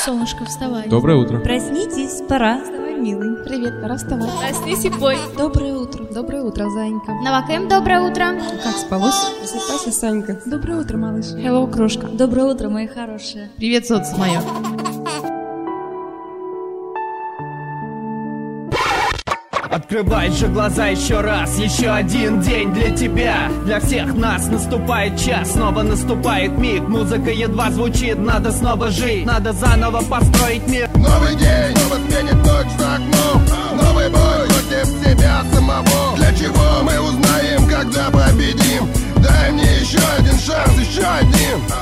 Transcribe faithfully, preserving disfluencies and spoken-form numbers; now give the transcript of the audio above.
Солнышко, вставай. Доброе утро. Проснитесь, пора. Вставай, милый. Привет, пора вставать. Проснись и пой. Доброе утро. Доброе утро, Занька. Навакаем, доброе утро. Как спалось? Просыпайся, Санька. Доброе утро, малыш. Hello, крошка. Доброе утро, мои хорошие. Привет, соц моё. Открывай же глаза еще раз, еще один день для тебя. Для всех нас наступает час, снова наступает миг. Музыка едва звучит, надо снова жить, надо заново построить мир. Новый день, снова сменит ночь за окном. Новый бой против себя самого. Для чего мы узнаем, когда победим? Дай мне еще один шанс, еще один.